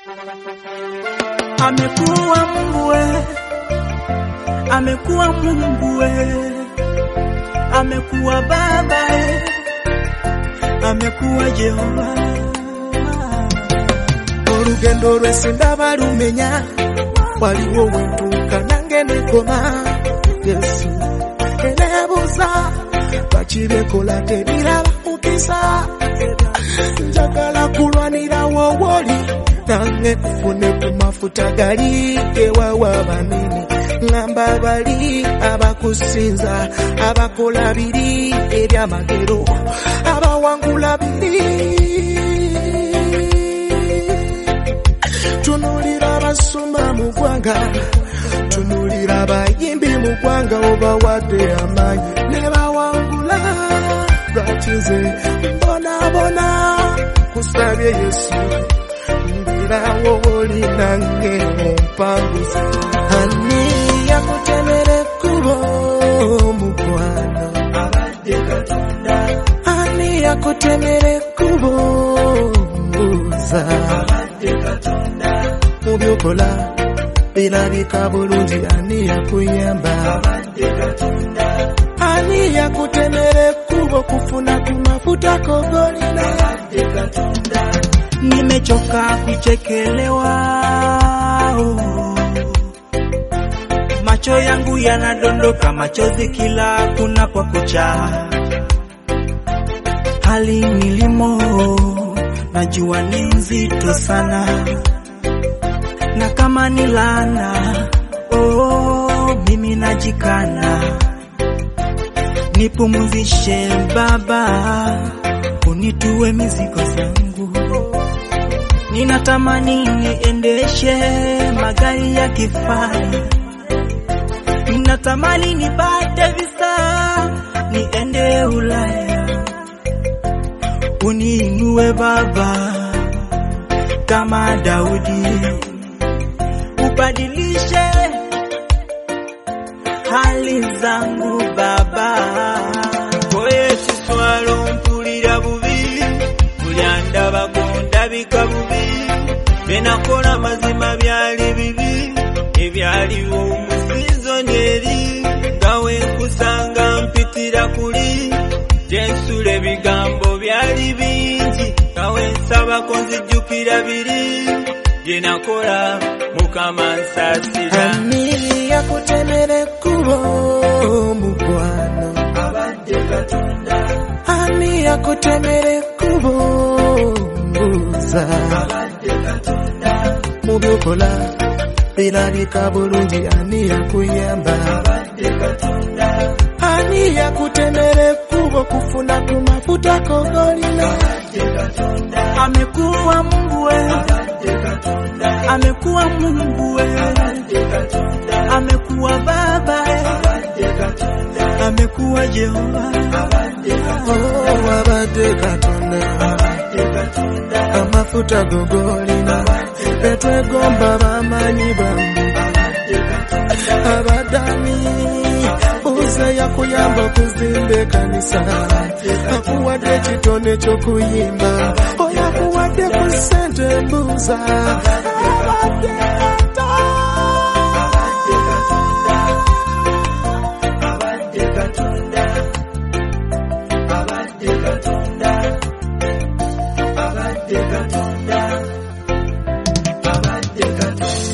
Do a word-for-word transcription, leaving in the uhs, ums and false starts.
Amekuwa Mungu we, amekuwa Mungu we, amekuwa Baba we, amekuwa Jehova. Orugendo rwese ndabarumenya, waliwo wentuka nange nekoma. Yesu enebuza bakirekola tebiraba mukisa, njagala kulwanira wowoli nange fune ku mafuta gali ewawa banene. Ngamba bali abakusinza, abakola biri ebyamagero, abawangula biri. Tunulira abasumba mu ggwanga, tunulira abayimbi mu ggwanga, obawadde amaanyi ne bawangula. Lwaki nze mbonabona kusabye Yesu, mbirawo oli nange ompanguza. Ani yakutemera ekkubo mukwano, abadde Katonda. Ani yakutemera ekkubo mbuuza, abadde Katonda. Mubyokola birabika bulungi, ani yakuyamba, abadde Katonda. Ani yakutemera ekkubo kufuna ku mafuta kogolina, abadde Katonda. Nimechoka kuchekelewa, oh. Macho yangu yanadondoka machozi kila kunapo kucha. Hali nilimo najua ni nzito sana, na kama ni laana, oh, mimi najikana. Nipumzishe Baba, unitue mizigo zangu. Ninatamani niendeshe magari ya kifahari, ninatamani nipate visa niende Ulaya. Uniinue Baba kama Daudi, ubadilishe hali zangu Baba. Koye kiswalo mpulira bubi, bulyanda bagonda bikabubi. Benakola mazima byali bibi, ebyaliwo umusinzo nyeri. Ngawe nkusanga mpitira kuli, jensule bigambo byali bingi. Ngawe nsaba konzijukira biri, jenakola Mukama nsasira. Ani yakutemera ekkubo mukwano, abadde Katonda. Ani yakutemera ekkubo mbuuza, abadde Katonda. Mubyokola birabika bulungi, ani yakuyamba, abadde Katonda. Ani yakutemera ekkubo kufuna ku mafuta kogolina, abadde Katonda. Amekuwa Mungu we, abadde Katonda. amekuwa Mungu we, abadde Katonda. amekuwa Baba we, abadde Katonda. amekuwa Jehova, abadde Katonda. Oh, abadde Katonda, abadde Katonda. Amafuta gogolina, betwegomba bamanyi bambi, abadde Katonda. Abadani uze yakuyamba okuzimba kanisa, akuwadde ekitone ky'okuyimba, oyakuwadde ku ssente mbuuza, abadde Abadde Katonda, abadde Katonda, abadde Katonda, abadde Katonda.